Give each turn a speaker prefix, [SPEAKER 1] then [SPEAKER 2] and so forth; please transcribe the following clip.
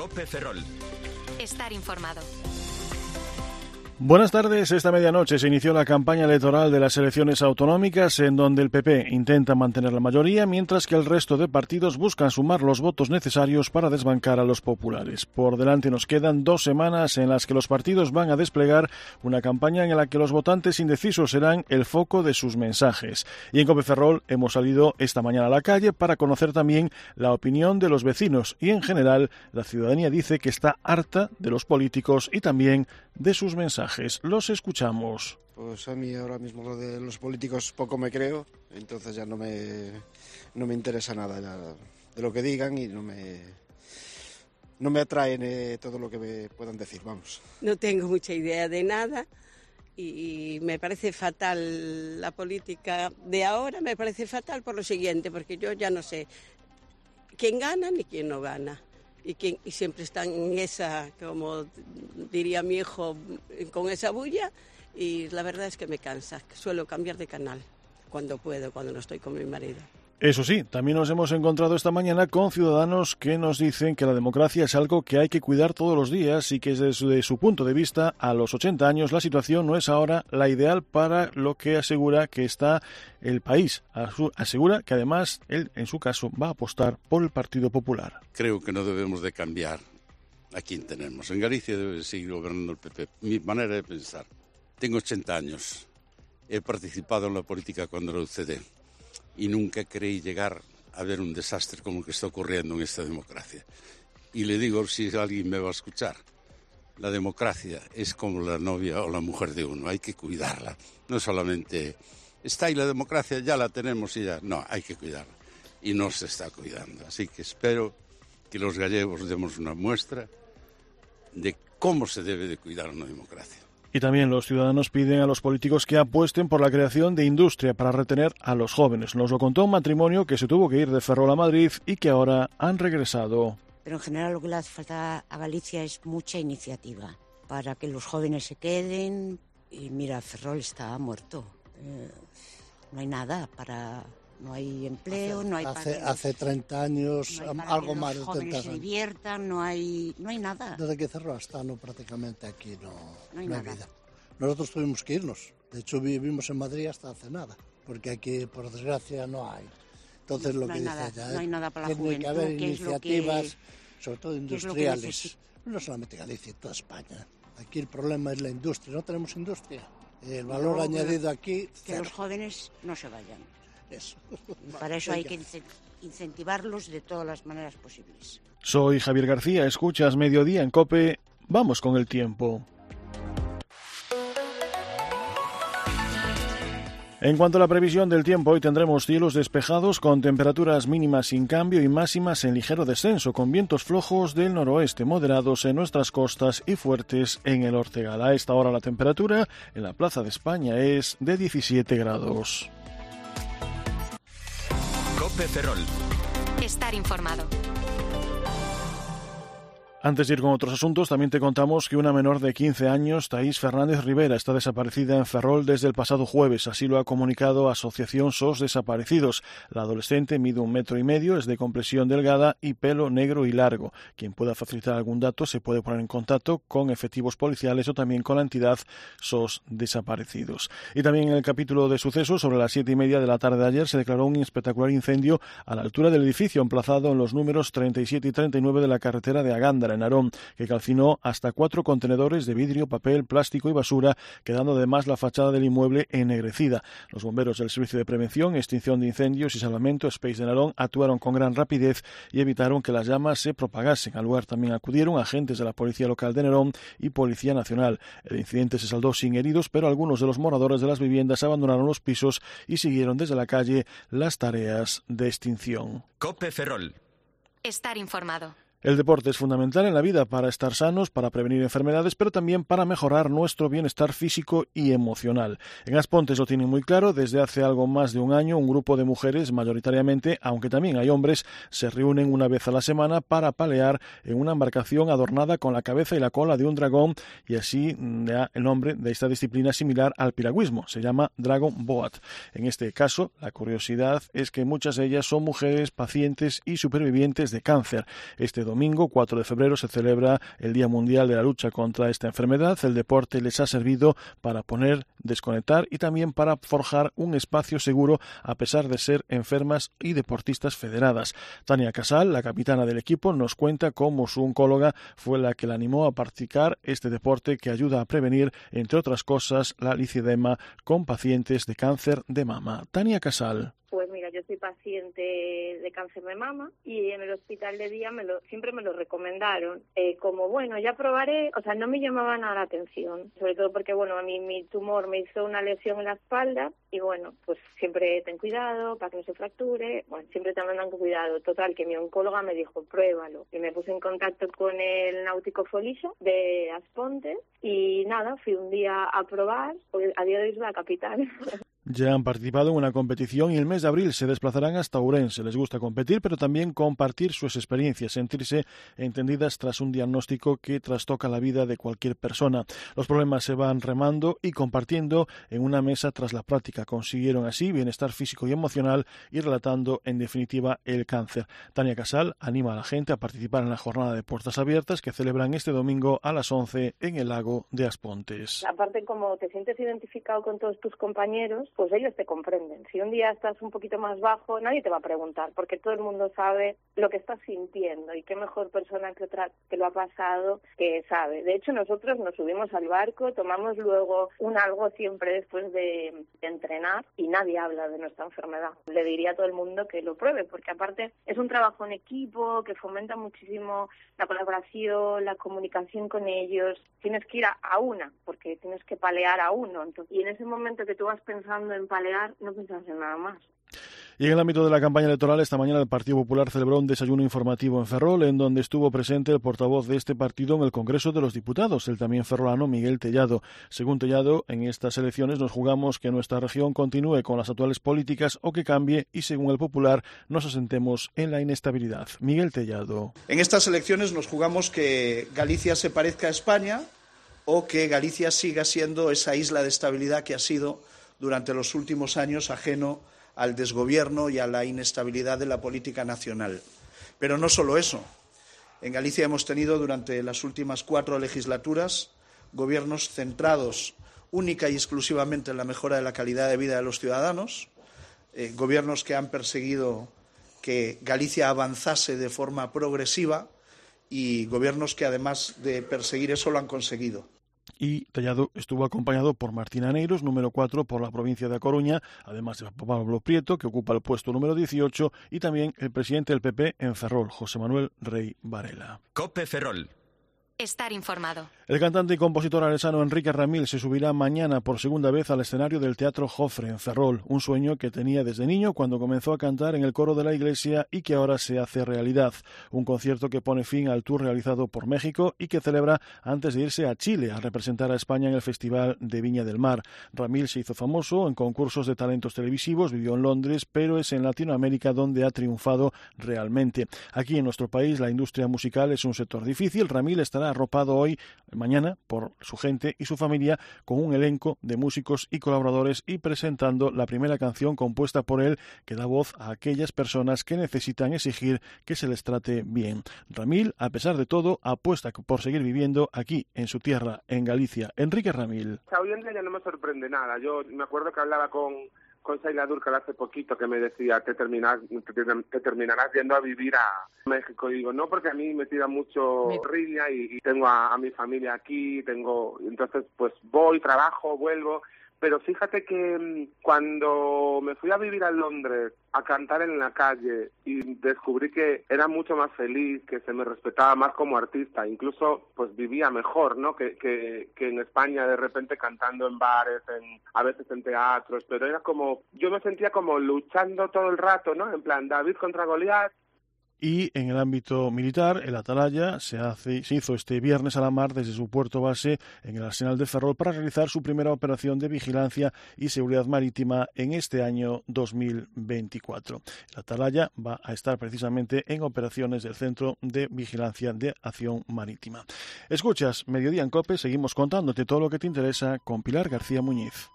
[SPEAKER 1] COPE Ferrol.
[SPEAKER 2] Estar informado.
[SPEAKER 3] Buenas tardes. Esta medianoche se inició la campaña electoral de las elecciones autonómicas, en donde el PP intenta mantener la mayoría, mientras que el resto de partidos buscan sumar los votos necesarios para desbancar a los populares. Por delante nos quedan 2 semanas en las que los partidos van a desplegar una campaña en la que los votantes indecisos serán el foco de sus mensajes. Y en COPE Ferrol hemos salido esta mañana a la calle para conocer también la opinión de los vecinos, y en general la ciudadanía dice que está harta de los políticos y también de sus mensajes. Los escuchamos.
[SPEAKER 4] Pues a mí ahora mismo lo de los políticos poco me creo, entonces ya no me interesa nada ya de lo que digan y no me atraen todo lo que me puedan decir, vamos.
[SPEAKER 5] No tengo mucha idea de nada y me parece fatal la política de ahora, me parece fatal por lo siguiente, porque yo ya no sé quién gana ni quién no gana. Y siempre están en esa, como diría mi hijo, con esa bulla, y la verdad es que me cansa. Suelo cambiar de canal cuando puedo, cuando no estoy con mi marido.
[SPEAKER 3] Eso sí, también nos hemos encontrado esta mañana con ciudadanos que nos dicen que la democracia es algo que hay que cuidar todos los días y que desde su punto de vista, a los 80 años, la situación no es ahora la ideal para lo que asegura que está el país. Asegura que además él, en su caso, va a apostar por el Partido Popular.
[SPEAKER 6] Creo que no debemos de cambiar a quien tenemos. En Galicia debe seguir gobernando el PP. Mi manera de pensar. Tengo 80 años. He participado en la política cuando la UCD. Y nunca creí llegar a ver un desastre como el que está ocurriendo en esta democracia. Y le digo, si alguien me va a escuchar, la democracia es como la novia o la mujer de uno, hay que cuidarla. No solamente está ahí la democracia, ya la tenemos y ya. No, hay que cuidarla. Y no se está cuidando. Así que espero que los gallegos demos una muestra de cómo se debe de cuidar una democracia.
[SPEAKER 3] Y también los ciudadanos piden a los políticos que apuesten por la creación de industria para retener a los jóvenes. Nos lo contó un matrimonio que se tuvo que ir de Ferrol a Madrid y que ahora han regresado.
[SPEAKER 7] Pero en general lo que le hace falta a Galicia es mucha iniciativa para que los jóvenes se queden. Y mira, Ferrol está muerto. No hay nada para... No hay empleo, no hay...
[SPEAKER 8] Hace 30 años,
[SPEAKER 7] no
[SPEAKER 8] algo más de 30 años.
[SPEAKER 7] Los jóvenes se diviertan, no hay nada.
[SPEAKER 8] Desde que cerró hasta prácticamente aquí no hay
[SPEAKER 7] nada.
[SPEAKER 8] Vida. Nosotros tuvimos que irnos. De hecho, vivimos en Madrid hasta hace nada, porque aquí, por desgracia, no hay. Entonces, lo que dice ella,
[SPEAKER 7] no hay nada para la juventud,
[SPEAKER 8] tiene que haber iniciativas, sobre todo industriales. No solamente Galicia, toda España. Aquí el problema es la industria. No tenemos industria. El valor añadido aquí...
[SPEAKER 7] Que los jóvenes no se vayan.
[SPEAKER 8] Eso.
[SPEAKER 7] Para eso hay que incentivarlos de todas las maneras posibles.
[SPEAKER 3] Soy Javier García, escuchas Mediodía en COPE. Vamos con el tiempo. En cuanto a la previsión del tiempo, hoy tendremos cielos despejados con temperaturas mínimas sin cambio y máximas en ligero descenso, con vientos flojos del noroeste moderados en nuestras costas y fuertes en el Ortegal. A esta hora la temperatura en la Plaza de España es de 17 grados.
[SPEAKER 1] COPE Ferrol.
[SPEAKER 2] Estar informado.
[SPEAKER 3] Antes de ir con otros asuntos, también te contamos que una menor de 15 años, Thaís Fernández Rivera, está desaparecida en Ferrol desde el pasado jueves. Así lo ha comunicado Asociación SOS Desaparecidos. La adolescente mide 1,5 metros, es de complexión delgada y pelo negro y largo. Quien pueda facilitar algún dato se puede poner en contacto con efectivos policiales o también con la entidad SOS Desaparecidos. Y también en el capítulo de sucesos, sobre las 7:30 de la tarde de ayer, se declaró un espectacular incendio a la altura del edificio emplazado en los números 37 y 39 de la carretera de Agándara, en Narón, que calcinó hasta 4 contenedores de vidrio, papel, plástico y basura, quedando además la fachada del inmueble ennegrecida. Los bomberos del Servicio de Prevención, Extinción de Incendios y Salvamento Space de Narón actuaron con gran rapidez y evitaron que las llamas se propagasen. Al lugar también acudieron agentes de la Policía Local de Narón y Policía Nacional. El incidente se saldó sin heridos, pero algunos de los moradores de las viviendas abandonaron los pisos y siguieron desde la calle las tareas de extinción.
[SPEAKER 1] COPE Ferrol.
[SPEAKER 2] Estar informado.
[SPEAKER 3] El deporte es fundamental en la vida para estar sanos, para prevenir enfermedades, pero también para mejorar nuestro bienestar físico y emocional. En Aspontes lo tienen muy claro. Desde hace algo más de un año, un grupo de mujeres, mayoritariamente, aunque también hay hombres, se reúnen una vez a la semana para palear en una embarcación adornada con la cabeza y la cola de un dragón, y así da el nombre de esta disciplina similar al piragüismo. Se llama Dragon Boat. En este caso, la curiosidad es que muchas de ellas son mujeres pacientes y supervivientes de cáncer. Este domingo, 4 de febrero, se celebra el Día Mundial de la Lucha contra esta enfermedad. El deporte les ha servido para desconectar y también para forjar un espacio seguro a pesar de ser enfermas y deportistas federadas. Tania Casal, la capitana del equipo, nos cuenta cómo su oncóloga fue la que la animó a practicar este deporte que ayuda a prevenir, entre otras cosas, la lipedema con pacientes de cáncer de mama. Tania Casal.
[SPEAKER 9] Pues mira, yo soy paciente de cáncer de mama y en el hospital de día siempre me lo recomendaron. Como bueno, ya probaré, o sea, no me llamaba nada la atención, sobre todo porque bueno, a mí mi tumor me hizo una lesión en la espalda y bueno, pues siempre ten cuidado para que no se fracture, bueno, siempre te mandan con cuidado. Total, que mi oncóloga me dijo, pruébalo. Y me puse en contacto con el Náutico Foliso de Aspontes y nada, fui un día a probar, porque a día de hoy es la capital.
[SPEAKER 3] Ya han participado en una competición y el mes de abril se desplazarán hasta Ourense. Les gusta competir, pero también compartir sus experiencias, sentirse entendidas tras un diagnóstico que trastoca la vida de cualquier persona. Los problemas se van remando y compartiendo en una mesa tras la práctica. Consiguieron así bienestar físico y emocional y relatando, en definitiva, el cáncer. Tania Casal anima a la gente a participar en la jornada de puertas abiertas que celebran este domingo a las 11 en el lago de Aspontes.
[SPEAKER 9] Aparte, como te sientes identificado con todos tus compañeros, pues ellos te comprenden. Si un día estás un poquito más bajo, nadie te va a preguntar, porque todo el mundo sabe lo que estás sintiendo y qué mejor persona que otra que lo ha pasado que sabe. De hecho, nosotros nos subimos al barco, tomamos luego un algo siempre después de entrenar y nadie habla de nuestra enfermedad. Le diría a todo el mundo que lo pruebe, porque aparte es un trabajo en equipo que fomenta muchísimo la colaboración, la comunicación con ellos. Tienes que ir a una, porque tienes que palear a uno. Entonces, y en ese momento que tú vas pensando en palear, no piensas en nada más.
[SPEAKER 3] Y en el ámbito de la campaña electoral, esta mañana el Partido Popular celebró un desayuno informativo en Ferrol, en donde estuvo presente el portavoz de este partido en el Congreso de los Diputados, el también ferrolano Miguel Tellado. Según Tellado, en estas elecciones nos jugamos que nuestra región continúe con las actuales políticas o que cambie y, según el Popular, nos asentemos en la inestabilidad. Miguel Tellado.
[SPEAKER 10] En estas elecciones nos jugamos que Galicia se parezca a España o que Galicia siga siendo esa isla de estabilidad que ha sido durante los últimos años ajeno al desgobierno y a la inestabilidad de la política nacional. Pero no solo eso. En Galicia hemos tenido durante las últimas 4 legislaturas gobiernos centrados única y exclusivamente en la mejora de la calidad de vida de los ciudadanos, gobiernos que han perseguido que Galicia avanzase de forma progresiva y gobiernos que además de perseguir eso lo han conseguido.
[SPEAKER 3] Y Tellado estuvo acompañado por Martín Aneiros, número 4 por la provincia de A Coruña, además de Pablo Prieto, que ocupa el puesto número 18, y también el presidente del PP en Ferrol, José Manuel Rey Varela.
[SPEAKER 1] COPE Ferrol.
[SPEAKER 2] Estar informado.
[SPEAKER 3] El cantante y compositor aresano Enrique Ramil se subirá mañana por segunda vez al escenario del Teatro Jofre en Ferrol, un sueño que tenía desde niño cuando comenzó a cantar en el coro de la iglesia y que ahora se hace realidad. Un concierto que pone fin al tour realizado por México y que celebra antes de irse a Chile a representar a España en el Festival de Viña del Mar. Ramil se hizo famoso en concursos de talentos televisivos, vivió en Londres, pero es en Latinoamérica donde ha triunfado realmente. Aquí en nuestro país la industria musical es un sector difícil. Ramil estará arropado mañana por su gente y su familia con un elenco de músicos y colaboradores y presentando la primera canción compuesta por él que da voz a aquellas personas que necesitan exigir que se les trate bien. Ramil, a pesar de todo, apuesta por seguir viviendo aquí en su tierra, en Galicia. Enrique Ramil.
[SPEAKER 11] Hoy en día ya no me sorprende nada. Yo me acuerdo que hablaba con Saila Durcal hace poquito que me decía te terminarás yendo a vivir a México. Y digo, no, porque a mí me tira mucho riña y tengo a mi familia aquí, entonces pues voy, trabajo, vuelvo. Pero fíjate que cuando me fui a vivir a Londres a cantar en la calle y descubrí que era mucho más feliz, que se me respetaba más como artista, incluso pues vivía mejor, ¿no? que en España de repente cantando en bares, a veces en teatros, pero era como, yo me sentía como luchando todo el rato, ¿no? En plan, David contra Goliat.
[SPEAKER 3] Y en el ámbito militar, el Atalaya se hizo este viernes a la mar desde su puerto base en el Arsenal de Ferrol para realizar su primera operación de vigilancia y seguridad marítima en este año 2024. El Atalaya va a estar precisamente en operaciones del Centro de Vigilancia de Acción Marítima. Escuchas Mediodía en COPE, seguimos contándote todo lo que te interesa con Pilar García Muñiz.